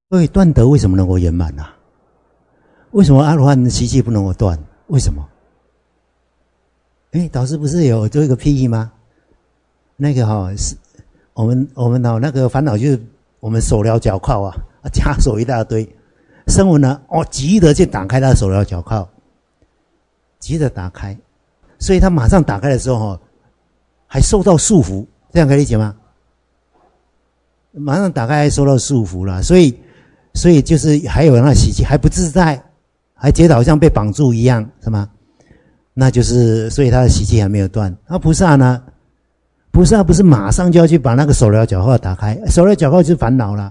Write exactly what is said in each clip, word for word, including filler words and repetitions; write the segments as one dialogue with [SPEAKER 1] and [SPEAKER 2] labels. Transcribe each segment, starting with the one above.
[SPEAKER 1] 所以断得为什么能够圆满啊？为什么阿罗汉的习气不能够断？为什么？哎，导师不是有做一个譬喻吗？那个哈、哦、是我们我们哦那个烦恼就是我们手镣脚铐啊，枷锁一大堆。声闻呢，哦急的去打开他的手镣脚铐，急着打开，所以他马上打开的时候哈、哦，还受到束缚，这样可以理解吗？马上打开还受到束缚了，所以所以就是还有那习气还不自在，还觉得好像被绑住一样，是吗？那就是所以他的习气还没有断。那菩萨呢？菩萨不是马上就要去把那个手镣脚铐打开，手镣脚铐就是烦恼了。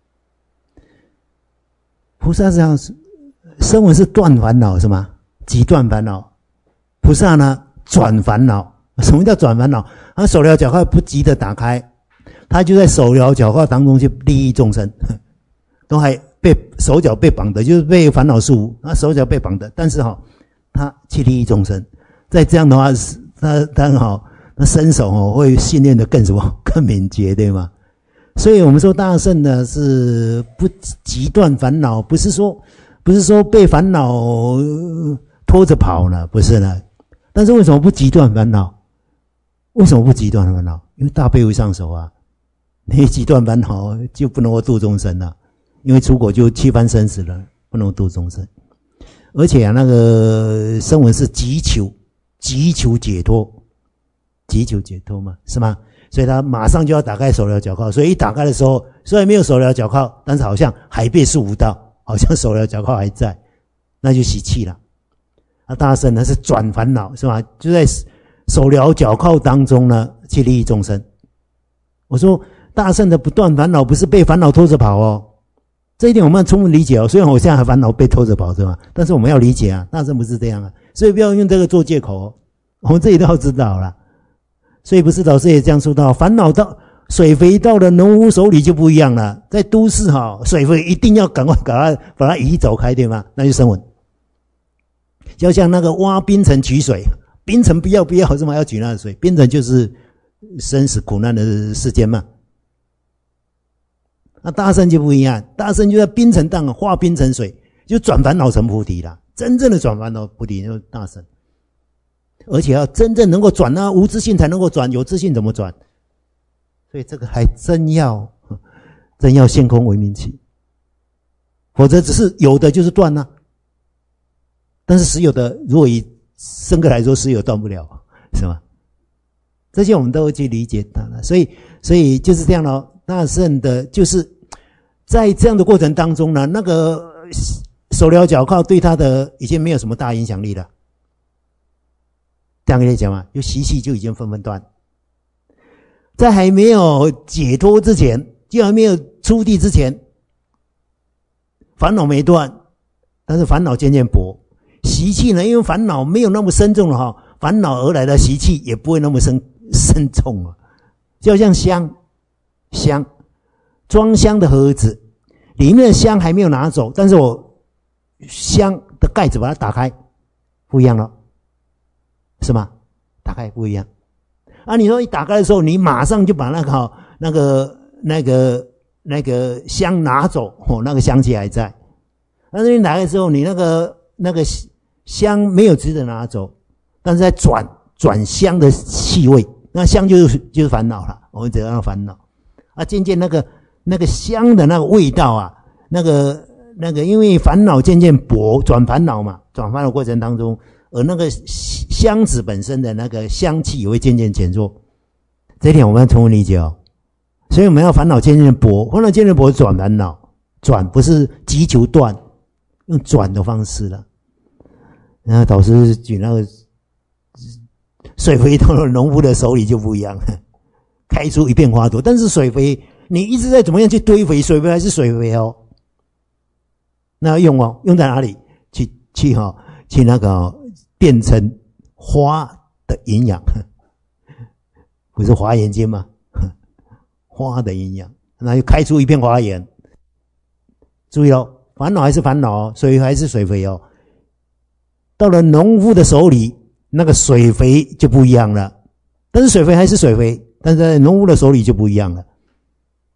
[SPEAKER 1] 菩萨这样，声闻是断烦恼是吗？即断烦恼。菩萨呢转烦恼。什么叫转烦恼？他手镣脚铐不急的打开，他就在手镣脚铐当中去利益众生，都还被手脚被绑的，就是被烦恼束缚，他手脚被绑的，但是哈、哦，他去利益众生。再这样的话，他他好，那身手哦会训练的更什么？更敏捷，对吗？所以我们说大圣呢是不急断烦恼，不是说不是说被烦恼拖着跑呢，不是呢。但是为什么不急断烦恼？为什么不急断烦恼？因为大悲无上手啊，你急断烦恼就不能够度众生了，因为出果就七番生死了，不能度众生。而且啊，那个声闻是急求急求解脱，急求解脱嘛，是吗？所以他马上就要打开手镣脚铐，所以一打开的时候，虽然没有手镣脚铐，但是好像还被束缚到，好像手镣脚铐还在，那就习气了。那大圣呢是转烦恼，是吧？就在手镣脚铐当中呢去利益众生。我说大圣的不断烦恼，不是被烦恼拖着跑哦，这一点我们要充分理解哦。虽然我现在还烦恼被拖着跑，是吧？但是我们要理解啊，大圣不是这样啊，所以不要用这个做借口哦。我们这里都要知道啦。所以不是老师也这样说到，烦恼到水肥到了农夫手里就不一样了。在都市哈，水肥一定要赶快把它把它移走开，对吗？那就声闻。就像那个挖冰城取水，冰城不要不要，为什么要取那个水？冰城就是生死苦难的世间嘛。那大圣就不一样，大圣就在冰城当化冰成水，就转烦恼成菩提了。真正的转烦恼菩提就是大圣。而且要真正能够转啊，无自信才能够转，有自信怎么转？所以这个还真要真要现空为名起，否则只是有的就是断啊。但是实有的，如果以深刻来说，实有断不了，是吗？这些我们都会去理解它了。所以，所以就是这样咯。大圣的，就是在这样的过程当中呢，那个手镣脚铐对他的已经没有什么大影响力了。这样跟你讲嘛，就习气就已经纷纷断，在还没有解脱之前，就还没有出地之前，烦恼没断，但是烦恼渐渐薄。习气呢，因为烦恼没有那么深重了哈，烦恼而来的习气也不会那么深深重了。就像香香装香的盒子，里面的香还没有拿走，但是我香的盖子把它打开，不一样了。是吗？打开不一样啊！你说一打开的时候，你马上就把那个、哦、那个、那个、那个香拿走，哦，那个香气还在。但是你打开的时候，你那个那个香没有直接拿走，但是在转转香的气味，那香就是就是烦恼了。我们只要烦恼啊，渐渐那个那个香的那个味道啊，那个那个，因为烦恼渐渐薄，转烦恼嘛，转烦恼过程当中。而那个香子本身的那个香气也会渐渐减弱，这一点我们要充分理解哦。所以我们要烦恼渐渐薄，烦恼渐渐薄转烦恼，转不是急求断，用转的方式了。然后导师举那个水肥到了农夫的手里就不一样，开出一片花朵。但是水肥你一直在怎么样去堆肥，水肥还是水肥哦。那要用哦，用在哪里？去去哈、哦，去那个、哦。变成花的营养，不是华严经吗？花的营养，那就开出一片花园。注意哦，烦恼还是烦恼哦，水还是水肥哦。到了农夫的手里，那个水肥就不一样了。但是水肥还是水肥，但是在农夫的手里就不一样了。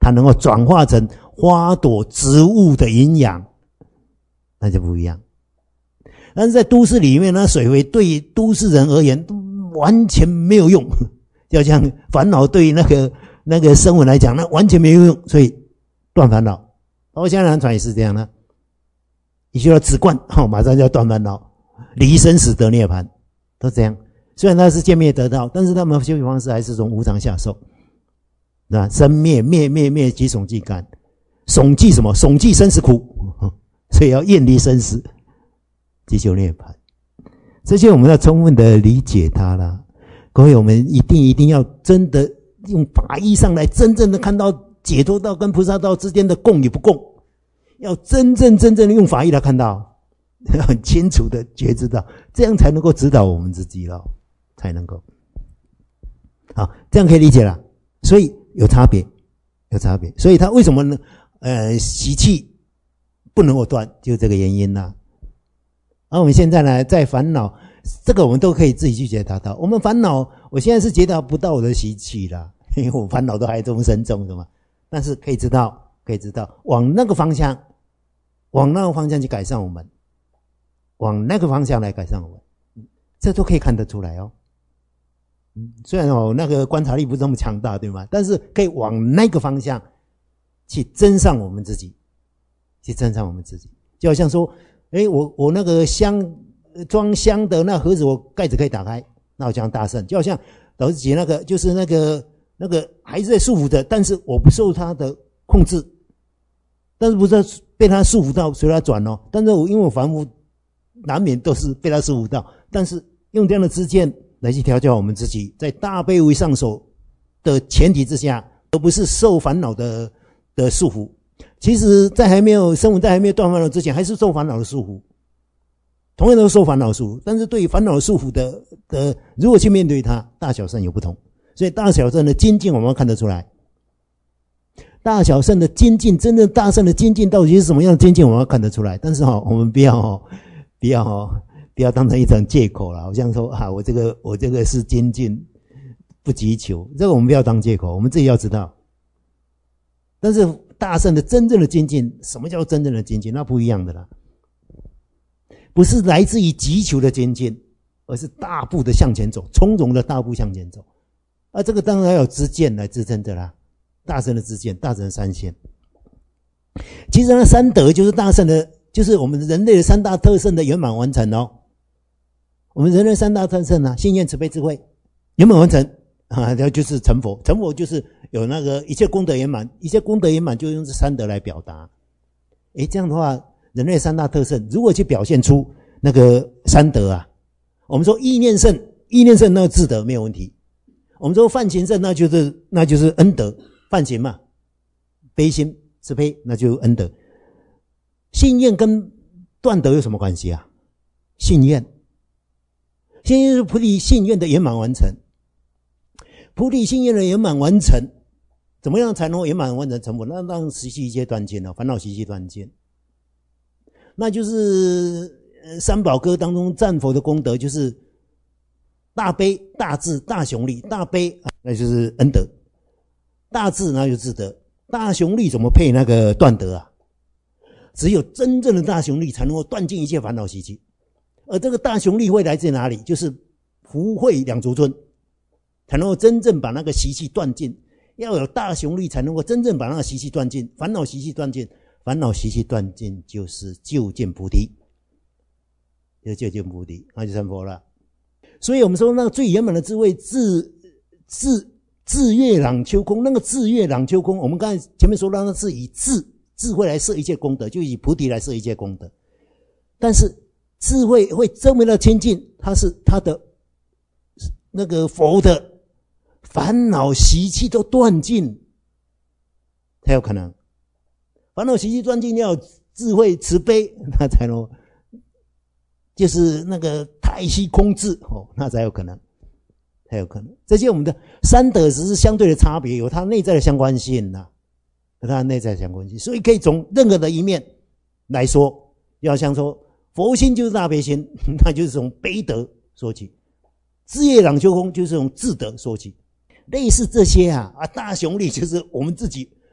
[SPEAKER 1] 它能够转化成花朵植物的营养，那就不一样。但是在都市里面呢，水肥对都市人而言完全没有用，就像烦恼对那个那个生物来讲，那完全没有用，所以断烦恼。包括香南传也是这样的，你需要止观，哦，马上就要断烦恼，离生死得涅槃，都这样。虽然它是见灭得道，但是他们修行方式还是从无常下手，对吧？生灭灭灭灭即悚即感，悚即什么？悚即生死苦，所以要厌离生死，即求涅槃。这些我们要充分的理解它啦。各位，我们一定一定要真的用法义上来真正的看到解脱道跟菩萨道之间的共与不共，要真正真正的用法义来看到，很清楚的觉知到，这样才能够指导我们自己了，才能够。好，这样可以理解了。所以有差别，有差别。所以他为什么呢？呃，习气不能够断，就是这个原因啦。而我们现在呢，在烦恼，这个我们都可以自己去觉察到。我们烦恼，我现在是觉察不到我的习气啦，因为我烦恼都还这么深重的嘛。但是可以知道，可以知道，往那个方向，往那个方向去改善我们，往那个方向来改善我们，这都可以看得出来哦。嗯，虽然哦那个观察力不是那么强大，对吗？但是可以往那个方向去增上我们自己，去增上我们自己。就好像说，诶，我我那个香装香的那盒子，我盖子可以打开，那我讲大圣。就好像老师姐那个，就是那个那个还是在束缚着，但是我不受它的控制，但是不是被它束缚到随它转哦。但是我因为我凡夫难免都是被它束缚到，但是用这样的知见来去调教我们自己，在大悲为上手的前提之下，而不是受烦恼的的束缚。其实在还没有生活在还没有断烦恼之前，还是受烦恼的束缚，同样都受烦恼束缚。但是对于烦恼束缚的的，如果去面对它，大小圣有不同。所以大小圣的精进我们要看得出来，大小圣的精进，真正大圣的精进到底是什么样的精进，我们要看得出来。但是哈、哦，我们不要哦，不要哦。不要当成一种借口了，好像说啊，我这个我这个是精进不急求，这个我们不要当借口，我们自己要知道。但是大圣的真正的精进，什么叫真正的精进？那不一样的啦，不是来自于急求的精进，而是大步的向前走，从容的大步向前走。啊，这个当然要有知见来支撑的啦，大圣的知见，大乘的三线。其实呢，三德就是大圣的，就是我们人类的三大特圣的圆满完成哦。我们人类三大特圣啊，信愿慈悲智慧圆满完成啊，然后就是成佛。成佛就是有那个一切功德圆满，一切功德圆满就用这三德来表达。诶，这样的话，人类三大特圣如果去表现出那个三德啊，我们说意念圣，意念圣那个智德没有问题。我们说梵行圣，那就是那就是恩德，梵行嘛，悲心慈悲，那就恩德。信愿跟断德有什么关系啊？信愿。信愿是菩提信愿的圆满完成，菩提信愿的圆满完成，怎么样才能圆满完成成佛？那让习气一切断尽了，烦恼习气断尽，那就是三宝歌当中赞佛的功德，就是大悲、大智、大雄力。大悲那就是恩德，大智那就是智德，大雄力怎么配那个断德啊？只有真正的大雄力才能够断尽一切烦恼习气。而这个大雄力会来自哪里？就是福慧两足尊，才能够真正把那个习气断尽。要有大雄力才能够真正把那个习气断尽，烦恼习气断尽。烦恼习气断尽就是究竟菩提，就是究竟菩提，那就成佛了。所以我们说那个最圆满的智慧，智智智月朗秋空，那个智月朗秋空，我们刚才前面说到那是以智智慧来摄一切功德，就以菩提来摄一切功德。但是智慧会这么的亲近，它是它的那个佛的烦恼习气都断尽才有可能。烦恼习气断尽，要有智慧慈悲，那才能就是那个太虚空智哦，那才有可能，才有可能。这些我们的三德只是相对的差别，有它内在的相关性呐，有它内在的相关性，所以可以从任何的一面来说，要像说。佛心就是大悲心，那就是从悲德说起；智月朗秋空就是从智德说起。类似这些啊啊，大雄力就是我们自己，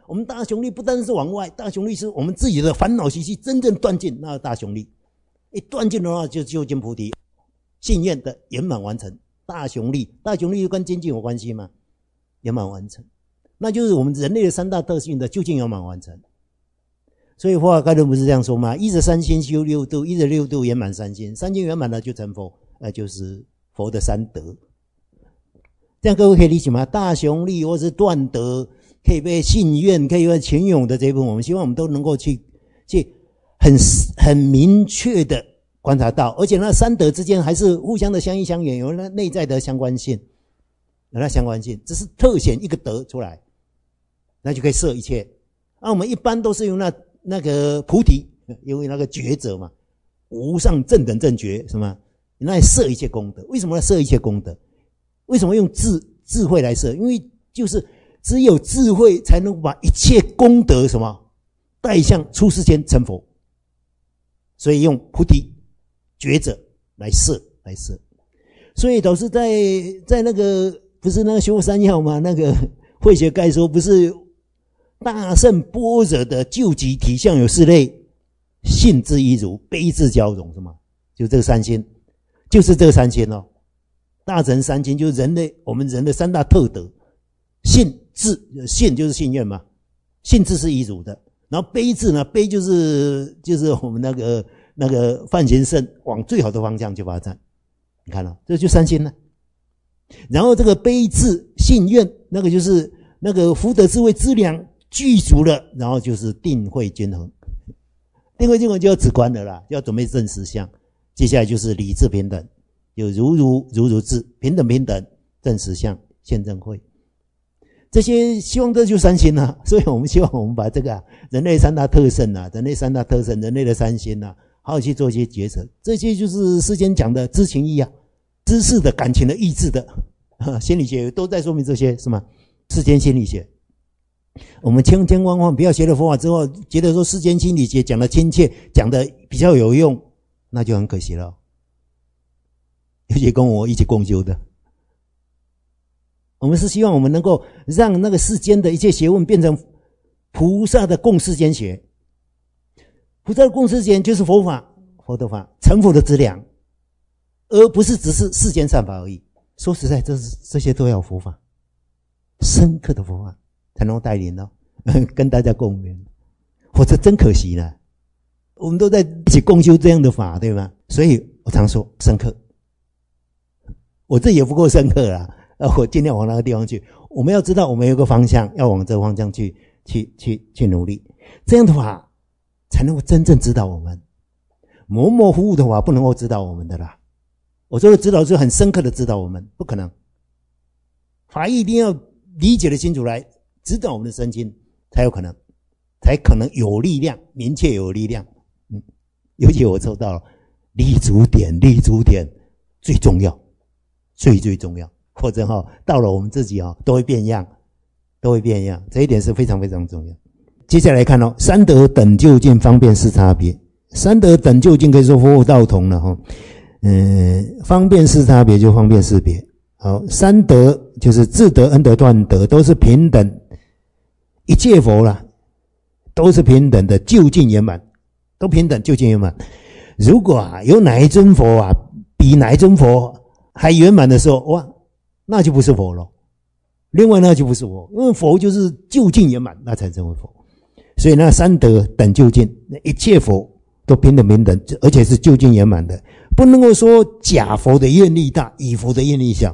[SPEAKER 1] 我们大雄力不单是往外，大雄力是我们自己的烦恼习气真正断尽，那大雄力一断尽的话，就究竟菩提信愿的圆满完成。大雄力，大雄力就跟精进有关系吗？圆满完成，那就是我们人类的三大特性的究竟圆满完成。所以佛法概论不是这样说吗？依着三心修六度，依着六度圆满三心，三心圆满了就成佛，那就是佛的三德。这样各位可以理解吗？大雄力或是断德，可以被信愿，可以被勤勇的这一部分，我们希望我们都能够去去很很明确的观察到，而且那三德之间还是互相的相依相远，有那内在的相关性，有那相关性，只是特显一个德出来，那就可以摄一切。那我们一般都是用那那个菩提，因为那个觉者嘛，无上正等正觉，什么？那来摄一切功德。为什么要摄一切功德？为什么用智智慧来摄？因为就是只有智慧才能把一切功德什么带向出世间成佛，所以用菩提觉者来摄来摄。所以导师在在那个不是那个修三要吗？那个慧学概说不是大圣般若的究极体相有四类：信智一如，悲智交融，是吗？就这个三心，就是这个三心哦。大乘三心就是人类我们人的三大特德，信智，信就是信愿嘛，信智是一如的。然后悲智呢，悲就是就是我们那个那个梵行圣往最好的方向去发展，你看了、哦，这就三心了。然后这个悲智信愿，那个就是那个福德智慧资粮具足了，然后就是定慧均衡。定慧均衡就要止观了啦，就要准备证实相。接下来就是理智平等，有如如如如智，平等平等，证实相，现证慧。这些希望这就三心啊，所以我们希望我们把这个、啊、人类三大特性啊，人类三大特性，人类的三心啊，好好去做一些抉择。这些就是世间讲的知情意啊，知识的、感情的、意志的，心理学都在说明这些，是吗？世间心理学。我们千千万万不要学了佛法之后，觉得说世间心理学讲的亲切，讲的比较有用，那就很可惜了。尤其跟我一起共修的，我们是希望我们能够让那个世间的一切学问变成菩萨的共世间学。菩萨的共世间就是佛法，佛的法，成佛的资粮，而不是只是世间善法而已。说实在，这是这些都要佛法，深刻的佛法才能够带领哦，跟大家共勉，否则真可惜了。我们都在一起共修这样的法，对吗？所以我常说深刻，我这也不够深刻啦，我尽量往那个地方去。我们要知道，我们有个方向，要往这个方向去，去，去，去努力。这样的话，才能够真正指导我们。模模糊糊的话，不能够指导我们的啦。我说的指导是很深刻的指导我们，不可能。法义一定要理解的清楚来指导我们的身心，才有可能，才可能有力量，明确有力量。嗯，尤其我抽到了立足点，立足点最重要，最最重要。或者哈、哦，到了我们自己哈、哦，都会变样，都会变样，这一点是非常非常重要。接下来看哦，三德等究竟，方便是差别。三德等究竟可以说佛佛道同了哈。嗯，方便是差别就方便识别。好，三德就是自德、恩德、断德，都是平等，一切佛啦，都是平等的，究竟圆满，都平等，究竟圆满。如果啊有哪一尊佛啊比哪一尊佛还圆满的时候，哇，那就不是佛了。另外那就不是佛，因为佛就是究竟圆满，那才成为佛。所以那三德等究竟，一切佛都平等平等，而且是究竟圆满的。不能够说假佛的愿力大，乙佛的愿力小，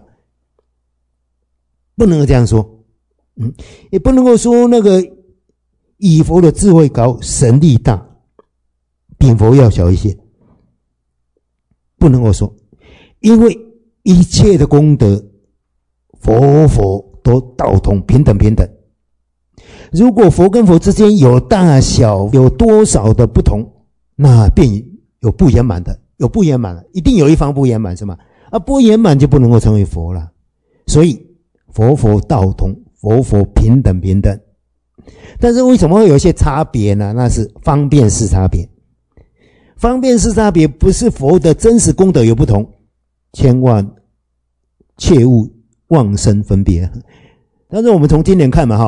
[SPEAKER 1] 不能够这样说。嗯，也不能够说那个乙佛的智慧高，神力大，丙佛要小一些，不能够说，因为一切的功德，佛佛都道同，平等平等。如果佛跟佛之间有大小，有多少的不同，那便有不圆满的。有不圆满了，一定有一方不圆满，是吗？啊，不圆满就不能够成为佛了。所以佛佛道同，佛佛平等平等。但是为什么会有一些差别呢？那是方便是差别。方便是差别，不是佛的真实功德有不同，千万切勿妄生分别。但是我们从经典看嘛，哈，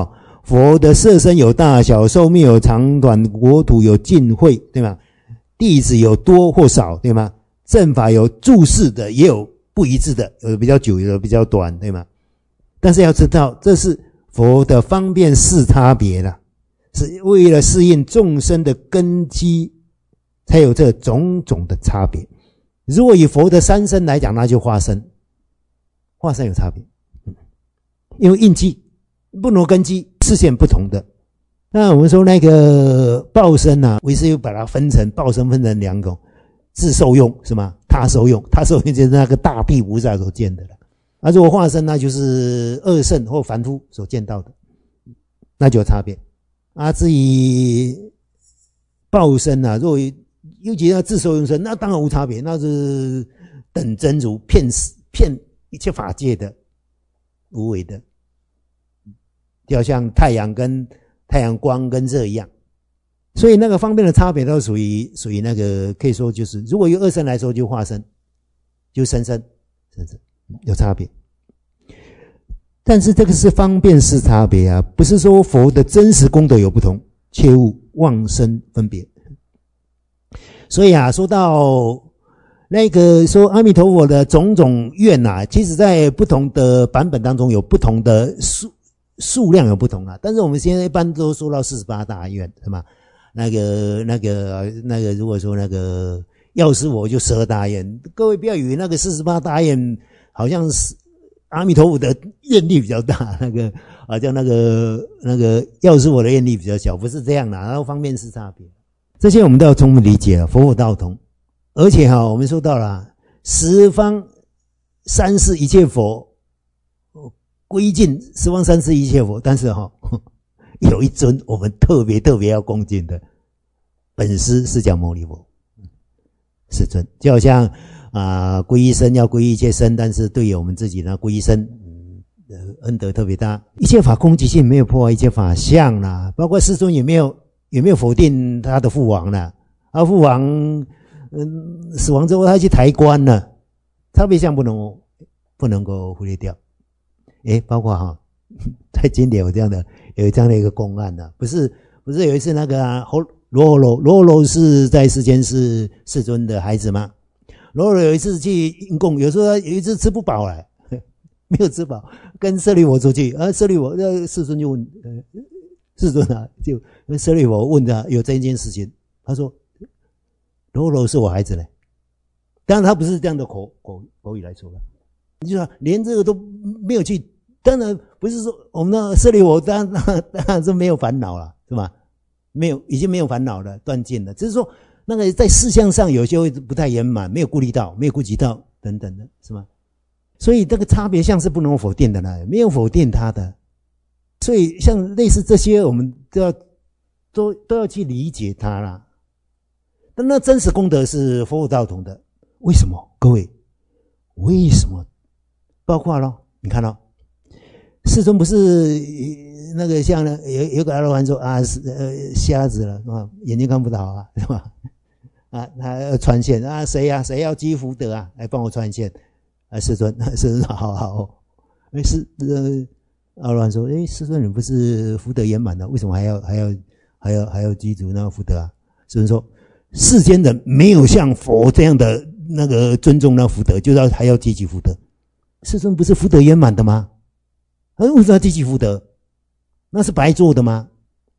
[SPEAKER 1] 佛的色身有大小，寿命有长短，国土有尽晦，对吗？弟子有多或少，对吗？正法有注释的，也有不一致的，有的比较久，有的比较短，对吗？但是要知道，这是佛的方便事差别啦，是为了适应众生的根基，才有这种种的差别。如果以佛的三身来讲，那就化身，化身有差别，因为印记不同根基，视线不同的。那我们说那个报身啊，为师又把它分成报身分成两种，自受用是吗？他受用，他受用就是那个大地菩萨所见的了。啊，如果化身那就是二圣或凡夫所见到的，那就有差别。啊，至于报身啊，如果尤其要自受用身，那当然无差别，那是等真如骗骗一切法界的无为的，就好像太阳跟太阳光跟热一样，所以那个方面的差别都属于属于那个可以说就是，如果有二身来说就化身，就生身，生身有差别。但是这个是方便是差别啊，不是说佛的真实功德有不同，切勿妄生分别。所以啊，说到那个说阿弥陀佛的种种愿啊，其实在不同的版本当中有不同的数数量有不同啊，但是我们现在一般都说到四十八大愿，是吗？那个那个那个，如果说那个药师佛就十二大愿，各位不要以为那个四十八大愿好像是阿弥陀佛的愿力比较大，那个好像那个那个药师佛的愿力比较小，不是这样的，然后方面是差别。这些我们都要充分理解了，佛佛道同。而且哈，我们说到了十方三世一切佛归尽十方三世一切佛，但是哈有一尊我们特别特别要恭敬的本师释迦牟尼佛世尊，就好像啊皈依僧要皈依一切僧，但是对于我们自己呢，皈依僧嗯恩德特别大。一切法空即性，没有破坏一切法相啦，包括世尊也没有也没有否定他的父王啦，啊父王嗯死亡之后他去抬棺了，差别相不能不能够忽略掉。诶，包括哈在经典有这样的有这样的一个公案呢、啊，不是不是有一次那个啊罗睺罗罗睺罗是在世间是世尊的孩子吗？罗睺有一次去应供，有时候有一次吃不饱了，没有吃饱，跟舍利弗出去，啊舍利弗那世尊就问呃世尊啊，就舍利弗问他有这一件事情，他说罗睺是我孩子嘞，当然他不是这样的口口口语来说了，你就说连这个都没有去，当然不是说我们的舍利弗当然当然是没有烦恼了，是吧？没有，已经没有烦恼了，断尽了，只是说那个在事项上有些会不太圆满，没有顾虑到，没有顾及到等等的，是吗？所以这个差别相是不能否定的呢，没有否定它的。所以像类似这些，我们都要都都要去理解它啦。但那真实功德是佛佛道同的，为什么？各位，为什么？包括咯，你看咯，世尊不是那个像呢，有有个阿罗汉说啊，呃，瞎子了是吧？眼睛看不到啊，是吧？啊，他要穿线啊，谁呀、啊？谁要积福德啊？来帮我穿线啊！世尊，世尊好好，哎是呃，阿罗汉说，哎，世尊你不是福德圆满的，为什么还要还要还要还要积足那个福德啊？世尊说，世间人没有像佛这样的那个尊重那福德，就要还要积积福德。世尊不是福德圆满的吗？为什么要积积福德？那是白做的吗？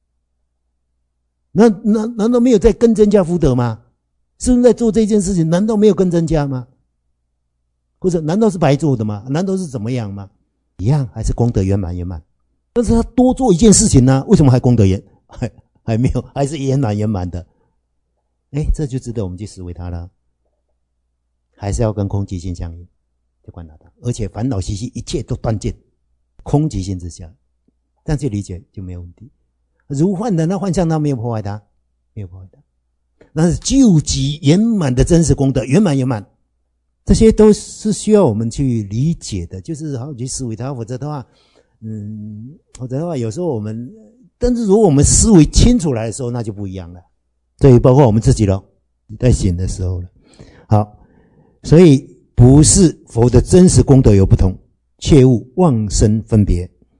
[SPEAKER 1] 那那难道没有在更增加福德吗？世尊在做这件事情，难道没有更增加吗？或者难道是白做的吗？难道是怎么样吗？一样还是功德圆满圆满？但是他多做一件事情呢，为什么还功德圆还还没有，还是圆满圆满的？哎，这就值得我们去思维它了。还是要跟空寂性相应，就观察它，而且烦恼习气一切都断尽，空寂性之下，这样去理解就没有问题。如幻的那幻象，它没有破坏它，没有破坏它。但是究极圆满的真实功德，圆满圆满，这些都是需要我们去理解的，就是好好去思维它，否则的话，嗯，否则的话，有时候我们，但是如果我们思维清楚来的时候，那就不一样了。所以包括我们自己咯，在醒的时候了。好，所以不是佛的真实功德有不同，切勿妄生分别。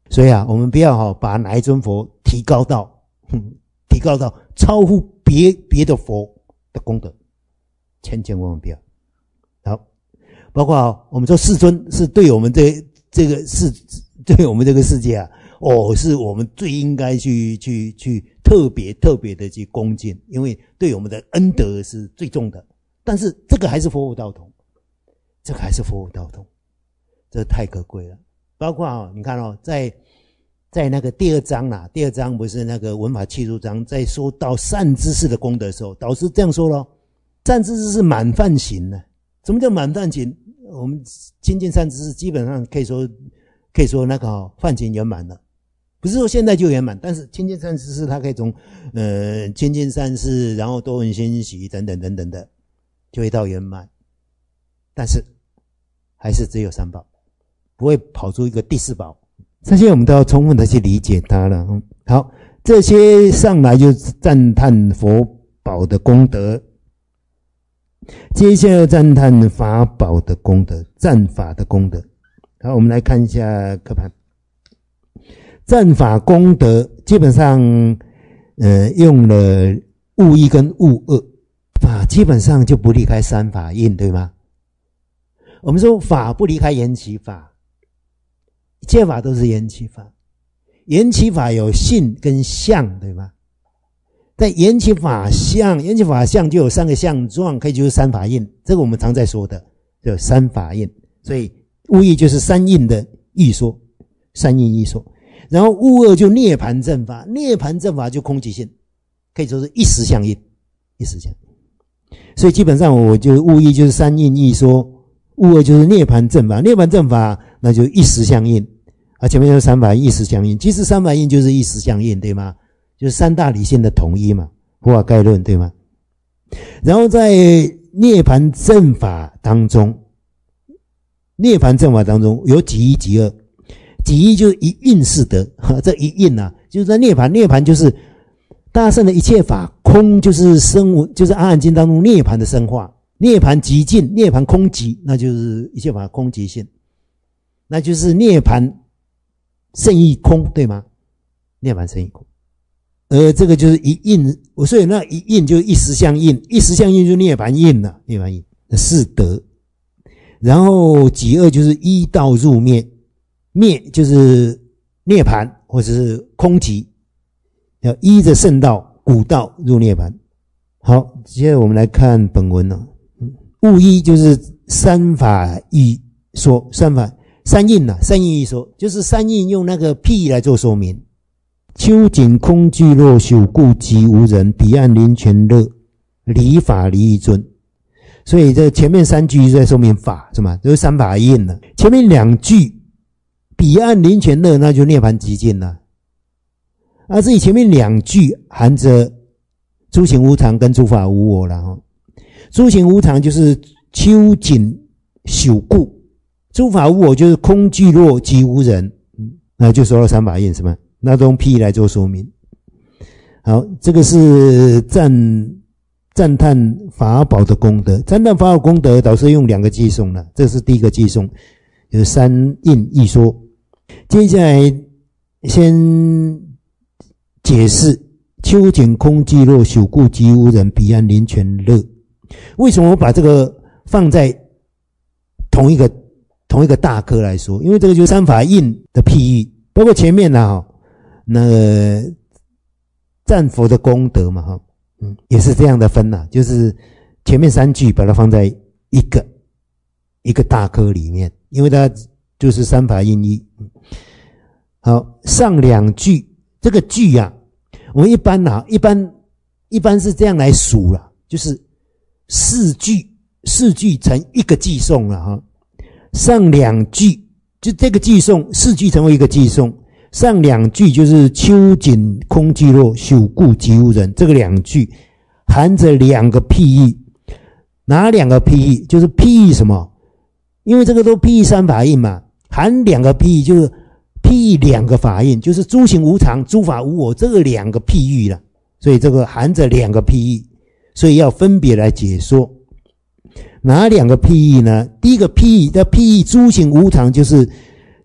[SPEAKER 1] 所以啊，我们不要哈把哪一尊佛提高到，哼，提高到超乎别别的佛的功德，千千万万不要。好，包括我们说世尊是对我们这这个世对我们这个世界啊，哦，是我们最应该去去去特别特别的去恭敬，因为对我们的恩德是最重的。但是这个还是佛佛道同，这个还是佛佛道同，这太可贵了。包括啊，你看哦，在在那个第二章啦，第二章不是那个文法契入章，在说到善知识的功德的时候，导师这样说咯，善知识是满梵行呢。什么叫满梵行？我们亲近善知识基本上可以说可以说那个哦，梵行圆满了，不是说现在就圆满，但是亲近善知识它可以从呃亲近善事，然后多闻欣喜等等等等的，就会到圆满。但是还是只有三宝，不会跑出一个第四宝。这些我们都要充分的去理解它了。好，这些上来就是赞叹佛宝的功德，接下来赞叹法宝的功德，赞法的功德。好，我们来看一下课盘。赞法功德基本上呃用了物一跟物二，法基本上就不离开三法印，对吗？我们说法不离开缘起法，一切法都是缘起法。缘起法有性跟相，对吗？在缘起法相，缘起法相就有三个相状，可以就是三法印，这个我们常在说的，就三法印。所以物一就是三印的义说，三印义说。然后物二就涅槃正法，涅槃正法就空寂性，可以说是一时相印，一时相印。所以基本上我就物一就是三印义说，物二就是涅槃正法，涅槃正法那就一时相应啊，前面就是三法一时相应，其实三法印就是一时相应，对吗？就是三大理性的统一嘛，佛法概论，对吗？然后在涅槃正法当中，涅槃正法当中有几一几二，几一就是一印是德，这一印啊，就是在涅槃，涅槃就是大圣的一切法，空就是生，就是阿含经当中涅槃的生化，涅槃极尽，涅槃空寂，那就是一切法空寂性，那就是涅槃胜义空，对吗？涅槃胜义空，而这个就是一印，所以那一印就一时相应，一时相应就涅槃印了，涅槃印是德。然后己二就是依道入灭，灭就是涅槃或者是空寂，要依着圣道古道入涅槃。好，接着我们来看本文了。物一就是三法一说，三法三印啊，三印一说就是三印用那个譬来做说明。秋景空聚落，朽故寂无人，彼岸林泉乐，离法离一尊。所以这前面三句在说明法，是吗？就是三法印了。前面两句彼岸林泉乐，那就涅槃极尽了。而这里前面两句含着诸行无常跟诸法无我了哈。诸行无常就是秋景朽故，诸法无我就是空聚落寂无人，那就说了三法印，是吗？那用譬来做说明。好，这个是赞赞叹法宝的功德，赞叹法宝功德，导师用两个偈颂了，这是第一个偈颂，有三印一说。接下来先解释秋景空寂落，朽故寂无人，彼岸林泉乐。为什么我把这个放在同一个同一个大科来说？因为这个就是三法印的譬喻，包括前面啊，那个赞佛的功德嘛，哈。嗯，也是这样的分呐、啊，就是前面三句把它放在一个一个大科里面，因为它就是三法印义。好，上两句这个句啊，我们一般啊，一般一般是这样来数啦，就是四句四句成一个偈颂了哈。上两句就这个偈颂，四句成为一个偈颂。上两句就是秋景空寂落，朽故寂无人，这个两句含着两个譬喻。哪两个譬喻？就是譬喻什么？因为这个都譬喻三法印嘛，含两个譬喻就是譬喻两个法印，就是诸行无常、诸法无我，这个两个譬喻了。所以这个含着两个譬喻，所以要分别来解说。哪两个譬喻呢？第一个譬喻，叫譬喻诸行无常，就是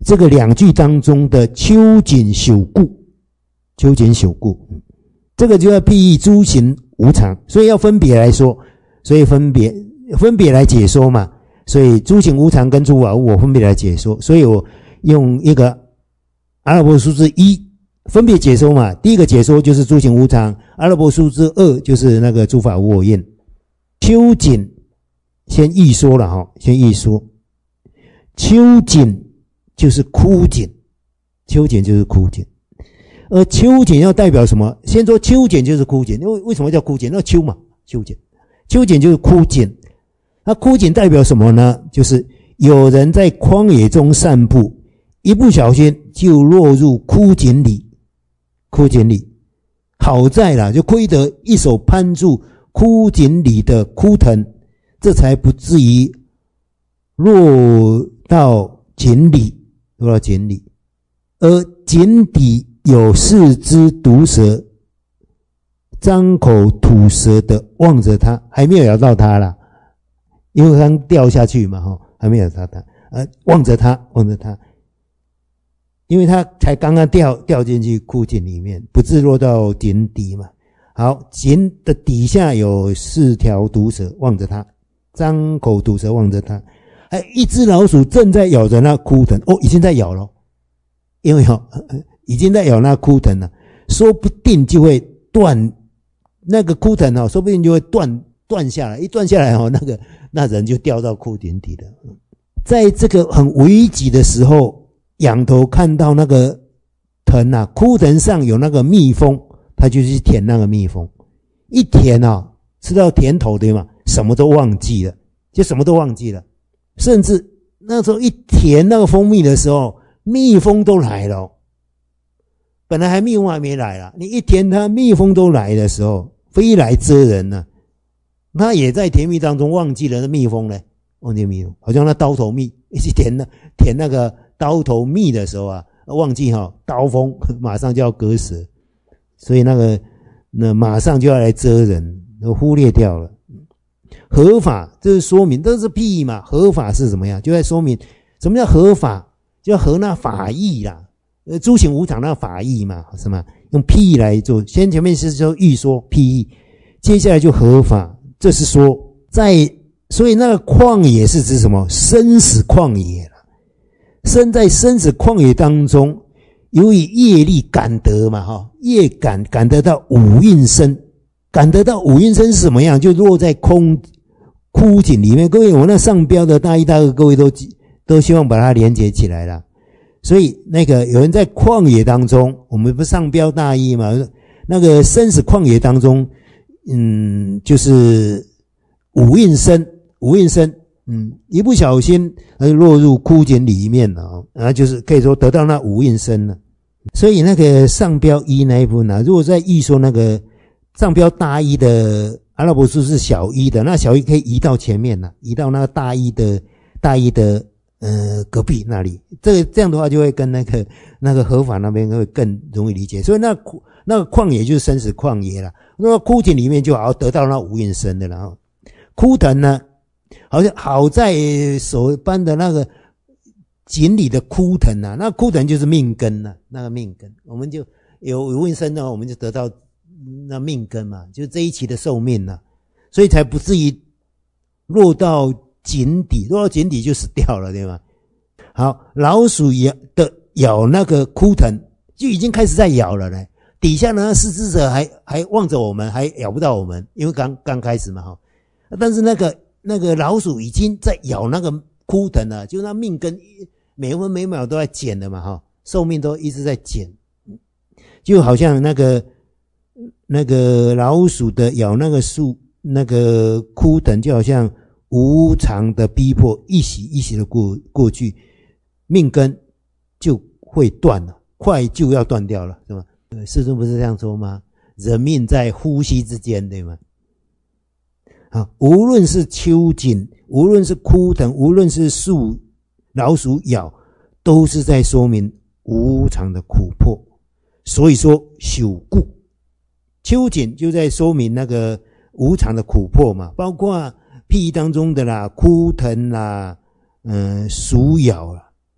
[SPEAKER 1] 这个两句当中的秋瑾朽固，秋瑾朽固，这个就要譬喻诸行无常，所以要分别来说，所以分别分别来解说嘛。所以诸行无常跟诸法无我分别来解说，所以我用一个阿拉伯数字一分别解说嘛。第一个解说就是诸行无常，阿拉伯数字二就是那个诸法无我印。秋瑾先预说了哈，先预说。秋瑾就是枯瑾，秋瑾就是枯瑾。而秋瑾要代表什么？先说秋瑾就是枯瑾，因为为什么叫枯瑾？那秋嘛，秋瑾，秋瑾就是枯瑾。那枯瑾代表什么呢？就是有人在旷野中散步，一不小心就落入枯井里，枯井里。好在啦，就亏得一手攀住枯井里的枯藤，这才不至于落到井里，落到井里。而井底有四只毒蛇，张口吐舌的望着他，还没有咬到他啦。因为刚掉下去嘛，哈，还没有到他，呃，望着他，望着他，因为他才刚刚掉掉进去枯井里面，不自落到井底嘛。好，井的底下有四条毒蛇望着他，张口吐舌望着他，还一只老鼠正在咬着那枯藤，哦，已经在咬了，因为哦，已经在咬那枯藤了，说不定就会断那个枯藤哦，说不定就会断。断下来，一断下来哦，那个那人就掉到枯井底了。在这个很危急的时候，仰头看到那个藤啊，枯藤上有那个蜜蜂，他就去舔那个蜜蜂，一舔啊，吃到甜头对吗？什么都忘记了，就什么都忘记了，甚至那时候一舔那个蜂蜜的时候，蜜蜂都来了。本来还蜜蜂还没来了，你一舔它，蜜蜂都来的时候，飞来蜇人呢、啊。他也在甜蜜当中忘记了那蜜蜂呢，忘记蜜蜂，好像那刀头蜜，一起舔那舔那个刀头蜜的时候啊，忘记哈、哦、刀锋马上就要割舌，所以那个那马上就要来蜇人，都忽略掉了。合法这是说明，这是譬喻嘛，合法是怎么样？就在说明什么叫合法，就要合那法义啦，呃，诸行无常那法义嘛，是吗？用譬喻来做，先前面是说预说譬喻，接下来就合法。这是说，在所以那个旷野是指什么？生死旷野了。身在生死旷野当中，由于业力感得嘛，哈，业感感得到五蕴身，感得到五蕴身是什么样？就落在空枯井里面。各位，我那上标的大一、大二，各位都都希望把它连接起来了。所以那个有人在旷野当中，我们不是上标大一嘛？那个生死旷野当中。嗯，就是五蕴身，五蕴身，嗯，一不小心而落入枯井里面了啊，就是可以说得到那五蕴身了。所以那个上标一那一部分啊，如果在预说那个上标大一的阿拉伯数是小一的，那小一可以移到前面了，移到那个大一的大一的呃隔壁那里。这个这样的话就会跟那个那个合法那边会更容易理解。所以那那个旷野就是生死旷野了。那么枯井里面就好得到那五蕴身的了哈。枯藤呢，好像好在手搬的那个井里的枯藤啊，那枯藤就是命根啊，那个命根，我们就有五蕴身呢，我们就得到那命根嘛，就这一期的寿命啊，所以才不至于落到井底，落到井底就死掉了，对吗？好，老鼠咬的咬那个枯藤，就已经开始在咬了呢。底下呢，四只蛇还还望着我们，还咬不到我们，因为刚刚开始嘛哈。但是那个那个老鼠已经在咬那个枯藤了，就那命根每分每秒都在减的嘛哈，寿命都一直在减，就好像那个那个老鼠的咬那个树那个枯藤，就好像无常的逼迫一息一息的过过去，命根就会断了，快就要断掉了，是吗？对，世尊不是这样说吗？人命在呼吸之间，对吗？好，无论是蚯蚓，无论是枯藤，无论是树，老鼠咬，都是在说明无常的苦迫。所以说朽固，蚯蚓就在说明那个无常的苦迫嘛，包括譬喻当中的啦，枯藤啦，嗯、呃，鼠咬啦，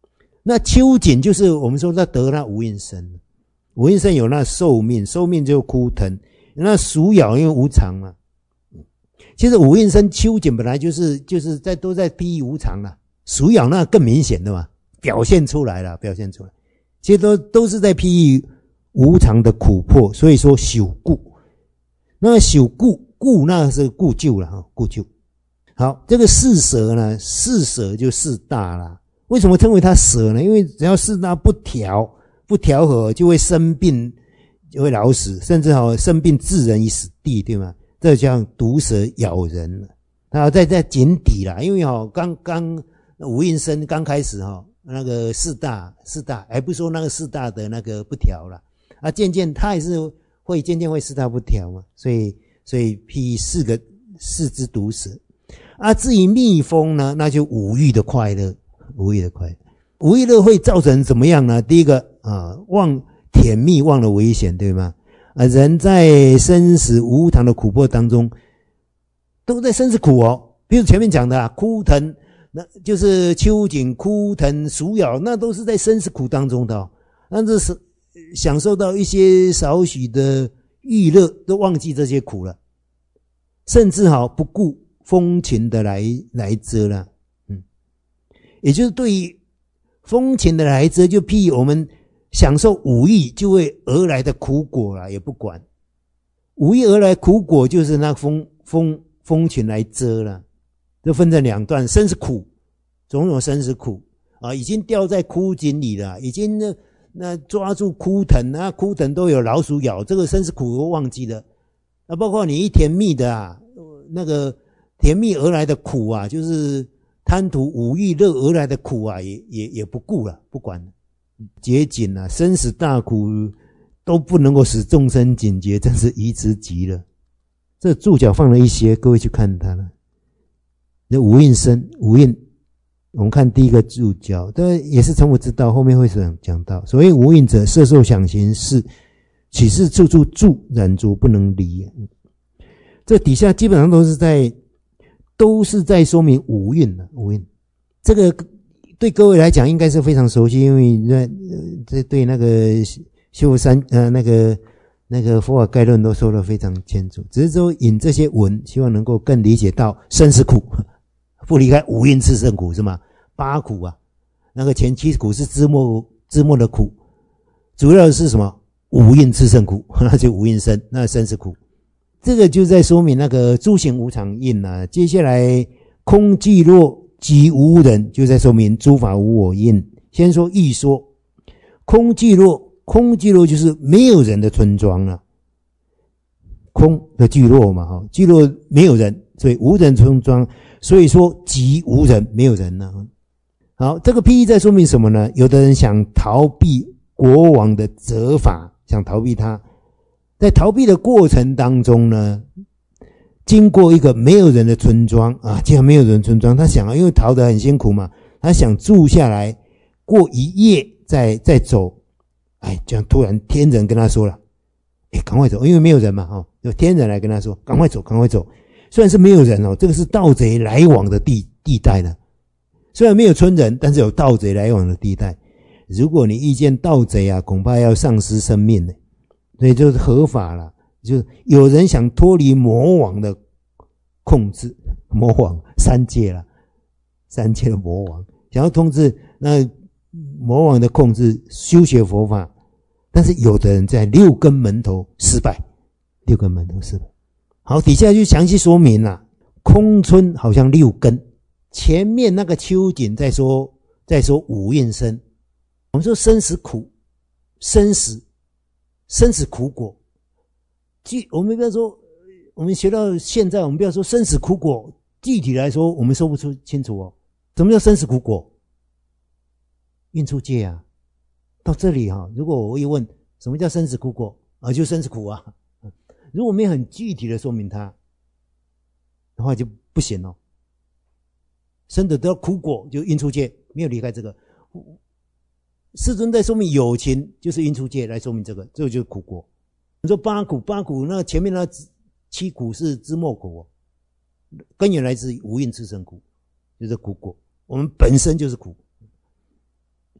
[SPEAKER 1] 那秋瑾就是我们说他得那无应身，无应身有那寿命，寿命就枯藤，那鼠咬因为无常嘛。其实无应身、秋瑾本来就是就是在都在譬喻无常啦，鼠咬那更明显的嘛，表现出来了，表现出来，其实都都是在譬喻无常的苦迫，所以说朽故。那朽故故那是故旧了哈，故旧。好，这个四蛇呢，四蛇就四大啦。为什么称为它蛇呢？因为只要四大不调不调和，就会生病，就会老死，甚至好生病致人于死地，对吗？这叫毒蛇咬人。它在在井底啦，因为哈刚刚无应身刚开始哈，那个四大四大还不说那个四大的那个不调啦，啊，渐渐它也是会渐渐会四大不调嘛，所以所以譬四个四只毒蛇。啊，至于蜜蜂呢，那就五欲的快乐，五欲的快乐，五欲乐会造成怎么样呢？第一个啊，忘甜蜜，忘了危险，对吗？啊，人在生死无常的苦迫当中，都在生死苦哦。比如前面讲的啊，枯藤，那就是秋瑾、枯藤、鼠咬，那都是在生死苦当中的哦。那这是享受到一些少许的欲乐，都忘记这些苦了，甚至好不顾风情的来来遮了，嗯，也就是对于风情的来遮，就譬如我们享受五欲就会而来的苦果啦，也不管。五欲而来苦果就是那风风风情来遮了，就分成两段，生死苦，种种生死苦啊，已经掉在枯井里了，已经那那抓住枯藤啊，枯藤都有老鼠咬，这个生死苦都忘记了。啊，包括你一甜蜜的啊，那个。甜蜜而来的苦啊，就是贪图五欲乐而来的苦啊，也也也不顾了，不管了。劫警啊，生死大苦都不能够使众生警觉，真是愚之极了。这注脚放了一些，各位去看它了。那无应身，无应，我们看第一个注脚，这也是从我知道，后面会讲讲到。所谓无应者，色受想行识，岂是处处住染着不能离？这底下基本上都是在。都是在说明五蕴了，五蕴这个对各位来讲应该是非常熟悉，因为那这对那个修三呃那个那个佛法概论都说得非常清楚，只是说引这些文，希望能够更理解到生死苦，不离开五蕴炽盛苦是吗？八苦啊，那个前七苦是枝末枝末的苦，主要是什么？五蕴炽盛苦，那就五蕴生，那生死苦。这个就在说明那个诸行无常印啊，接下来空寂若即无人，就在说明诸法无我印。先说易说，空寂若，空寂若就是没有人的村庄了、啊，空的聚落嘛，哈，聚落没有人，所以无人村庄，所以说即无人，没有人呢、啊。好，这个譬喻在说明什么呢？有的人想逃避国王的责罚，想逃避他。在逃避的过程当中呢，经过一个没有人的村庄啊，既然没有人的村庄，他想因为逃得很辛苦嘛，他想住下来过一夜再再走。哎，这样突然天人跟他说了，哎，赶快走，因为没有人嘛，哦，有天人来跟他说，赶快走，赶快走。虽然是没有人哦，这个是盗贼来往的地地带呢。虽然没有村人，但是有盗贼来往的地带。如果你遇见盗贼啊，恐怕要丧失生命呢。所以就是合法了，就是有人想脱离魔王的控制，魔王三界了，三界的魔王想要控制那魔王的控制，修学佛法，但是有的人在六根门头失败，六根门头失败。好，底下就详细说明了，空村好像六根，前面那个秋瑾在说在说五蕴生，我们说生死苦，生死。生死苦果，具我们不要说，我们学到现在，我们不要说生死苦果，具体来说，我们说不出清楚哦。什么叫生死苦果？运出界啊，到这里哈、啊，如果我一问什么叫生死苦果啊，就生死苦啊。如果没有很具体的说明它的话，就不行哦。生得得苦果就运出界，没有离开这个。世尊在说明有情就是因出界来说明这个，这个就是苦果。你说八苦，八苦那前面那七苦是枝末苦、哦，根源来自于无蕴炽盛苦，就是苦果。我们本身就是苦。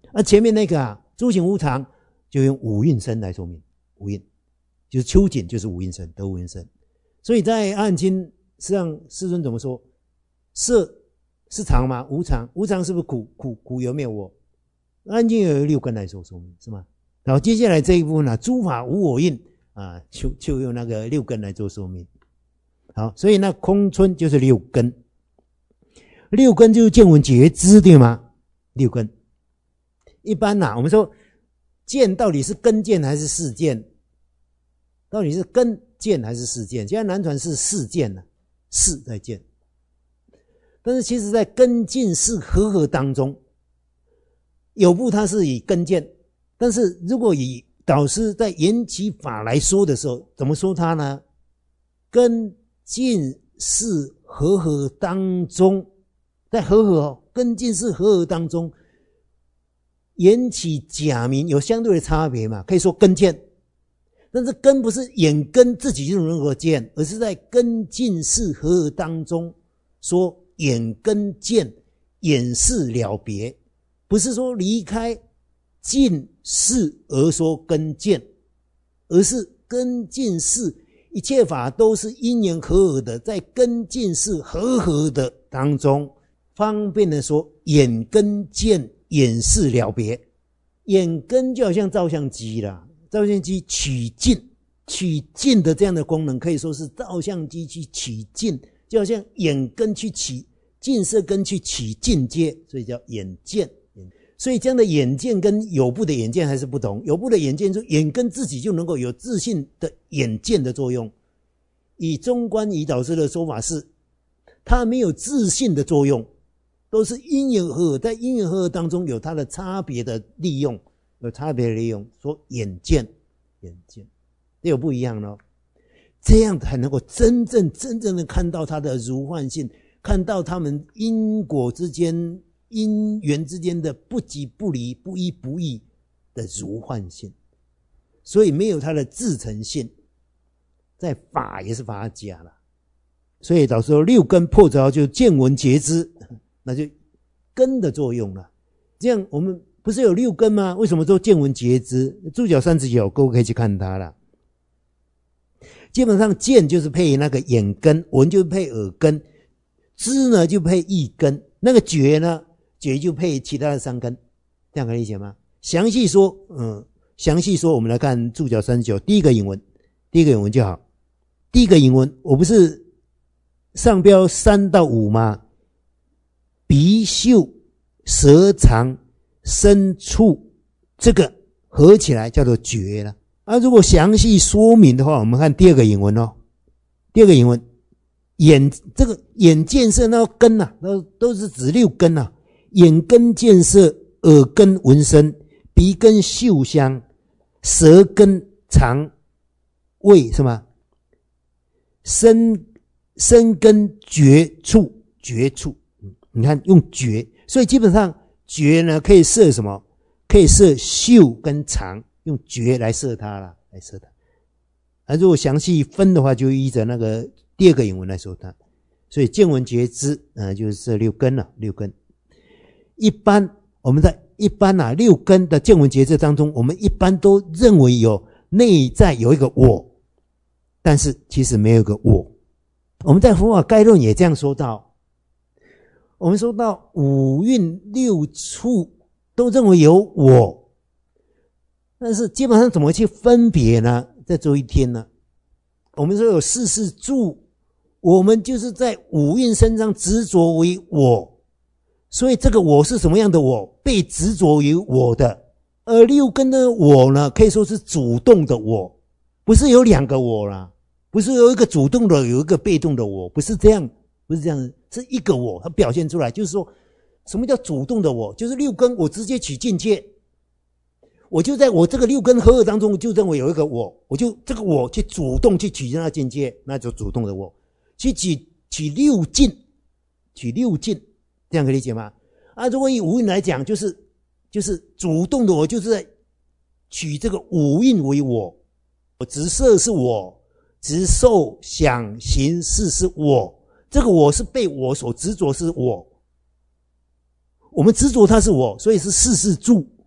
[SPEAKER 1] 而、啊、前面那个啊，诸行无常，就用五蕴身来说明。五蕴就是秋瑾，就是五蕴身，得五蕴身。所以在阿含经，实际上世尊怎么说？色是常吗？无常，无常是不是苦？苦苦有没有我？阿含经有六根来说说明，是吗？然后接下来这一部分呢、啊，诸法无我印啊，就就用那个六根来做说明。好，所以那空春就是六根，六根就是见闻觉知，对吗？六根。一般呐、啊，我们说见到底是根见还是事见？到底是根见还是事见？现在南传是事见呢、啊，事在见。但是其实在根进事合合当中，有部它是以根见，但是如果以导师在缘起法来说的时候，怎么说它呢？根进事合合当中，在合合哦，根进事合合当中，缘起假名有相对的差别嘛？可以说根见，但是根不是眼根自己就能够见，而是在根进事合合当中说眼根见，眼识了别，不是说离开近事而说根见，而是根近事，一切法都是因缘合合的，在根近事合合的当中，方便的说眼根见，眼识了别。眼根就好像照相机啦，照相机取镜，取镜的这样的功能，可以说是照相机去取镜，就好像眼根去取近色根去取境界，所以叫眼见。所以这样的眼见跟有部的眼见还是不同。有部的眼见就眼根自己就能够有自信的眼见的作用，以中观仪导师的说法是，它没有自信的作用，都是因缘合合，在因缘合合当中有它的差别的利用，有差别的利用，说眼见，眼见，这有不一样咯。这样才能够真正真正的看到它的如幻性，看到他们因果之间、因缘之间的不即不离、不依不异的如幻性，所以没有它的自成性，在法也是法假了。所以导师说六根破着就见闻觉知，那就根的作用了。这样我们不是有六根吗？为什么说见闻觉知？注脚三十九，各位可以去看它了。基本上见就是配那个眼根，闻就是配耳根，知呢就配意根，那个觉呢，觉就配其他的三根，这样可以理解吗？详细说，嗯，详细说，我们来看注脚三十九，第一个引文，第一个引文就好。第一个引文，我不是上标三到五吗？鼻嗅舌尝身触，这个合起来叫做觉了。啊，如果详细说明的话，我们看第二个引文哦。第二个引文，眼这个眼见色那个根啊，都都是指六根啊。眼根见色，耳根闻声，鼻根嗅香，舌根尝味，是吗？身身根觉触，觉触。你看用觉，所以基本上觉呢可以摄什么？可以摄嗅跟尝。用觉来摄它啦，来摄它。而、啊、如果详细分的话，就依着那个第二个引文来说它。所以见闻觉知，呃，就是这六根了，六根。一般我们在一般啊六根的见闻觉知当中，我们一般都认为有内在有一个我，但是其实没有一个我。我们在佛法概论也这样说到，我们说到五蕴六处都认为有我。但是基本上怎么去分别呢？在这一天呢，我们说有四事住，我们就是在五蕴身上执着为我，所以这个我是什么样的我？被执着于我的。而六根的我呢，可以说是主动的我，不是有两个我啦，不是有一个主动的，有一个被动的我，不是这样，不是这样，是一个我，它表现出来，就是说什么叫主动的我？就是六根我直接取境界。我就在我这个六根合合当中，就认为有一个我，我就这个我去主动去取那境界，那就主动的我去取取六境，取六境，这样可以理解吗？啊，如果以五蕴来讲，就是就是主动的我，就是在取这个五蕴为我，执色是我，执受想行识是我，这个我是被我所执着是我，我们执着它是我，所以是事事住。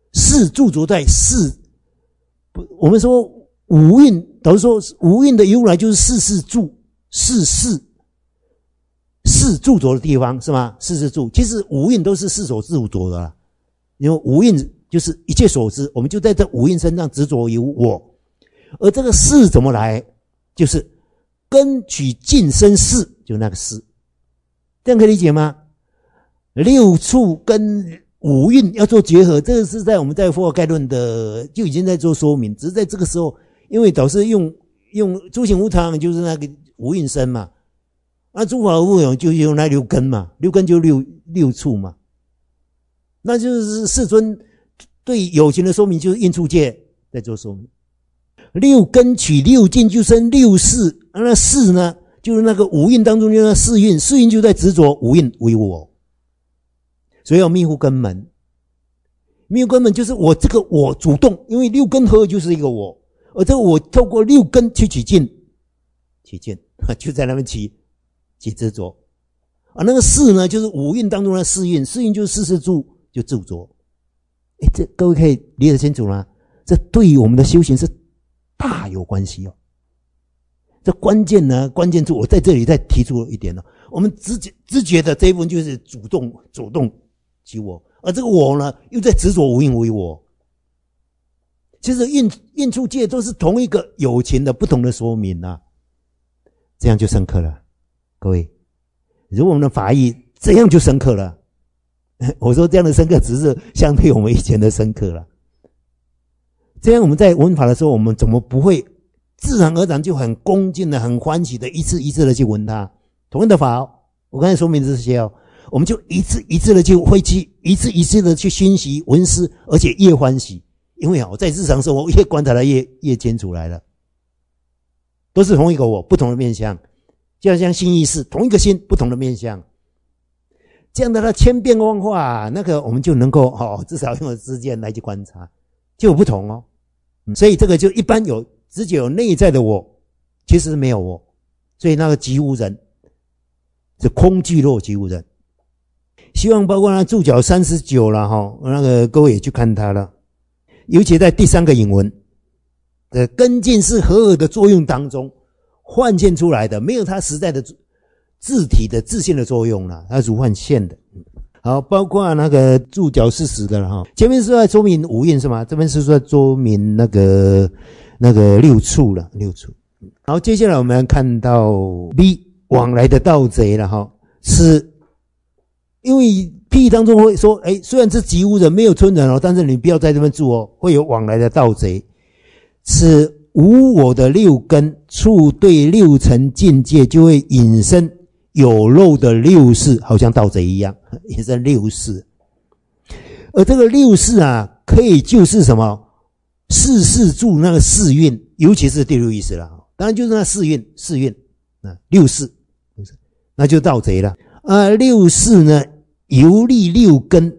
[SPEAKER 1] 事著着在事，我们说五蕴，导致说五蕴的由来就是事事著，事事事著着的地方是吗？事事著，其实五蕴都是事所著着的啦。因为五蕴就是一切所知，我们就在这五蕴身上执着于我，而这个事怎么来？就是根取尽生事，就那个事，这样可以理解吗？六处跟五蕴要做结合，这个是在我们在佛法概论的就已经在做说明，只是在这个时候，因为导师用用诸行无常，就是那个五蕴身嘛，那诸法无有就用那六根嘛，六根就六六处嘛，那就是世尊对有情的说明，就是应处界在做说明。六根取六尽就生六事，那事呢，就是那个五蕴当中就那四蕴，四蕴就在执着五蕴为我。所以要密护根门，密护根门就是我这个我主动，因为六根合就是一个我，而这个我透过六根去取尽，取尽就在那边起起执着啊。那个事呢，就是五蕴当中的四蕴，四蕴就是事事住，就执着。哎，这各位可以理解清楚吗？这对于我们的修行是大有关系哦。这关键呢，关键处我在这里再提出一点了。我们直觉直觉的这一部分就是主动主动起我，而这个我呢，又在执着无因为我。其实印印出界都是同一个有情的不同的说明啊，这样就深刻了。各位，如果我们的法义这样就深刻了。我说这样的深刻只是相对我们以前的深刻了。这样我们在闻法的时候，我们怎么不会自然而然就很恭敬的、很欢喜的一次一次的去闻它？同样的法、哦，我刚才说明这些哦，我们就一次一次的去会去一次一次的去熏习闻思，而且越欢喜，因为啊，我在日常生活越观察的越越清楚来了，都是同一个我，不同的面向，就好像心意识，同一个心，不同的面向。这样的它千变万化，那个我们就能够哦，至少用知见来去观察，就有不同哦。所以这个就一般有直觉有内在的我，其实没有我，所以那个即无人，是空寂若即无人。希望包括那注脚三十九了哈，那个各位也去看它了，尤其在第三个引文的根境是合尔的作用当中幻现出来的，没有它实在的自体的自性的作用了，它是幻现的。好，包括那个注脚四十的了哈，前面是在说明五蕴是吗？这边是在说明那个那个六处了，六处。好，接下来我们看到 B 往来的盗贼了哈，是因为譬喻当中会说，哎，虽然是即无人没有村人哦，但是你不要在这边住哦，会有往来的盗贼，是无我的六根触对六尘境界，就会引申有漏的六识，好像盗贼一样，引申六识。而这个六识啊，可以就是什么四识住那个四蕴，尤其是第六意识了，当然就是那四蕴，四蕴啊，六识，那就盗贼了啊。六识呢，游历六根。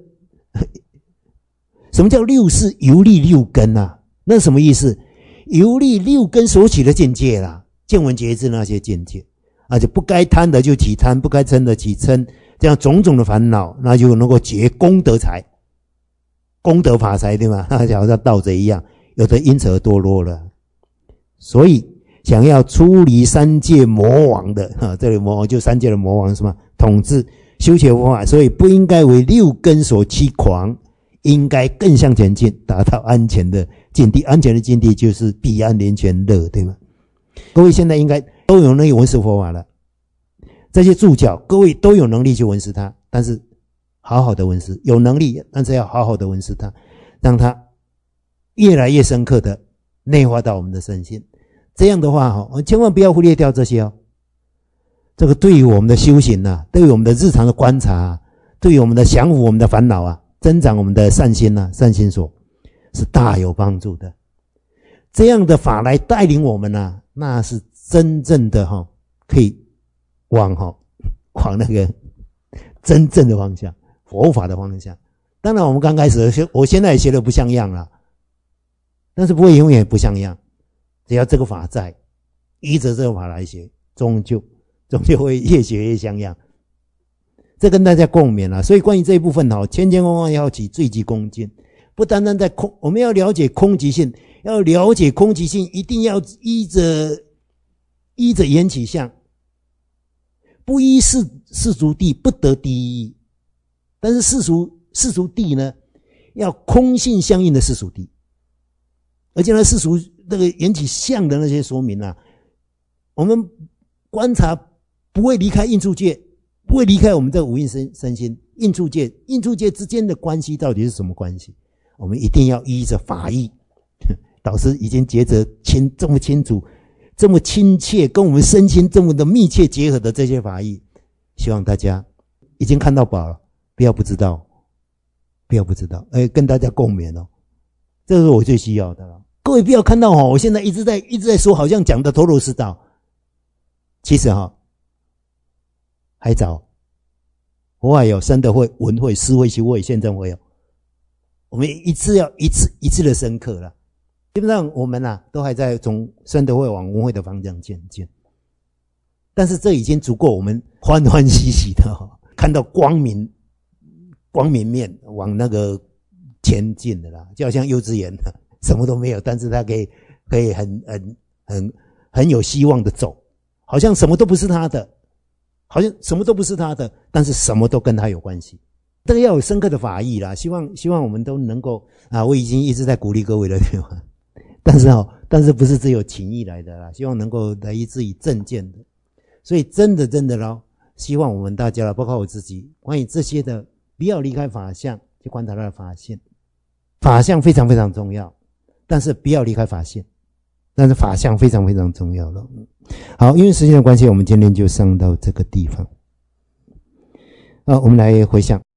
[SPEAKER 1] 什么叫六识游历六根啊？那什么意思？游历六根所起的境界啦，见闻觉知那些境界，而且不该贪的就起贪，不该嗔的起嗔，这样种种的烦恼，那就能够结功德财、功德法财，对吗？那就好像盗贼一样，有的因此而堕落了。所以想要出离三界魔王的，哈，这里魔王就三界的魔王是吗？统治修学佛法，所以不应该为六根所欺狂，应该更向前进，达到安全的境地。安全的境地就是彼岸莲泉乐，对吗？各位现在应该都有能力闻思佛法了，这些注脚各位都有能力去闻思它，但是好好的闻思，有能力但是要好好的闻思它，让它越来越深刻的内化到我们的身心。这样的话我千万不要忽略掉这些哦。这个对于我们的修行啊，对于我们的日常的观察啊，对于我们的降伏我们的烦恼啊，增长我们的善心啊，善心所是大有帮助的。这样的法来带领我们啊，那是真正的哈、哦，可以往哈、哦、往那个真正的方向，佛法的方向。当然我们刚开始学，我现在也学的不像样了，但是不会永远不像样。只要这个法在，依着这个法来学，终究终究会越学越像样。这跟大家共勉了。所以关于这一部分哈，千千万万要起最极恭敬， 不单单在空，我们要了解空即性，要了解空即性，一定要依着依着缘起相，不依世世俗谛，不得第一。但是世俗世俗谛呢，要空性相应的世俗谛，而且呢，世俗那个缘起相的那些说明啊，我们观察不会离开应处界，不会离开我们这五蕴身身心。应处界应处界之间的关系到底是什么关系？我们一定要依着法义。导师已经觉得清这么清楚，这么亲切，跟我们身心这么的密切结合的这些法义，希望大家已经看到宝了，不要不知道，不要不知道，哎，跟大家共勉哦，这是我最需要的了。各位不要看到哈，我现在一直在一直在说，好像讲的头头是道，其实哈还早。佛法有三德会、闻会、思会、修会、现证会哦。我们一次要一次一次的深刻了。基本上我们啊都还在从三德会往闻会的方向渐进，但是这已经足够我们欢欢喜喜的、哦、看到光明光明面往那个前进的啦。就好像幼稚园什么都没有，但是他可以可以很很很很有希望的走，好像什么都不是他的。好像什么都不是他的，但是什么都跟他有关系。这个要有深刻的法义啦，希望希望我们都能够啊，我已经一直在鼓励各位了，对吧？但是哦，但是不是只有情义来的啦，希望能够来自于正见的。所以真的真的咯，希望我们大家啦，包括我自己，关于这些的，不要离开法相去观察他的法性。法相非常非常重要，但是不要离开法性。但是法相非常非常重要了。好，因为时间的关系，我们今天就上到这个地方。啊，我们来回想。